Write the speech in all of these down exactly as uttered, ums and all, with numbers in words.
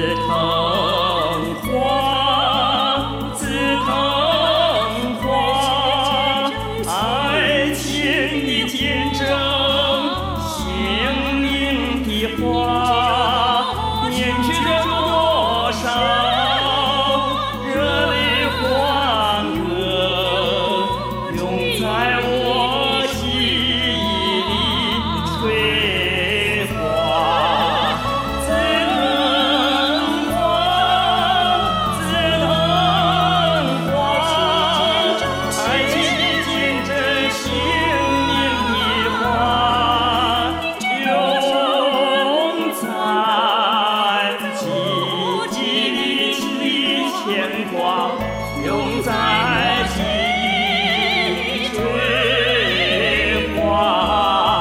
藤花，紫藤花，爱情的见证，性命的花，念去着多少热泪欢歌，永在我记忆里吹花。紫藤花，紫藤花，爱情的见证，性命的花，永在记忆里牵挂，永在记忆里吹花。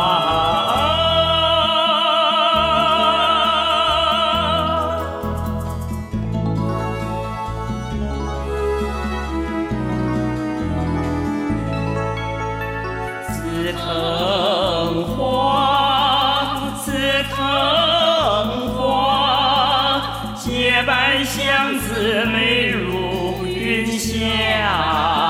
紫藤花，紫藤花，洁白香姿美如云霞。